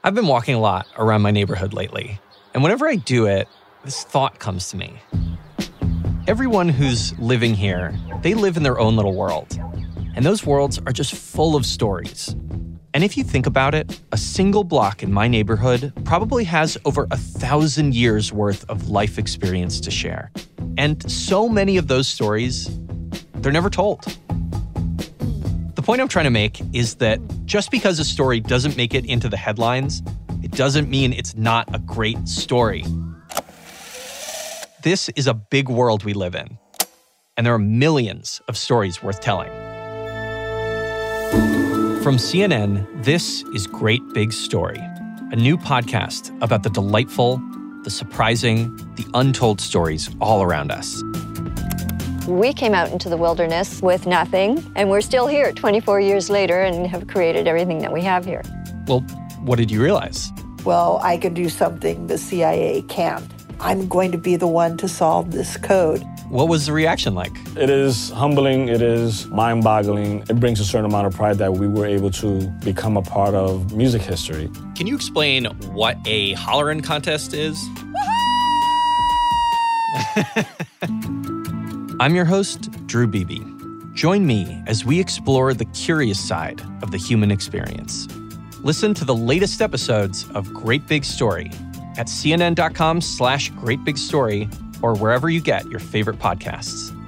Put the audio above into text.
I've been walking a lot around my neighborhood lately, and whenever I do it, this thought comes to me. Everyone who's living here, they live in their own little world, and those worlds are just full of stories. And if you think about it, a single block in my neighborhood probably has over 1,000 years worth of life experience to share. And so many of those stories, they're never told. The point I'm trying to make is that just because a story doesn't make it into the headlines, it doesn't mean it's not a great story. This is a big world we live in, and there are millions of stories worth telling. From CNN, this is Great Big Story, a new podcast about the delightful, the surprising, the untold stories all around us. We came out into the wilderness with nothing, and we're still here 24 years later and have created everything that we have here. Well, what did you realize? Well, I can do something the CIA can't. I'm going to be the one to solve this code. What was the reaction like? It is humbling. It is mind-boggling. It brings a certain amount of pride that we were able to become a part of music history. Can you explain what a hollerin' contest is? I'm your host, Drew Beebe. Join me as we explore the curious side of the human experience. Listen to the latest episodes of Great Big Story at cnn.com/greatbigstory or wherever you get your favorite podcasts.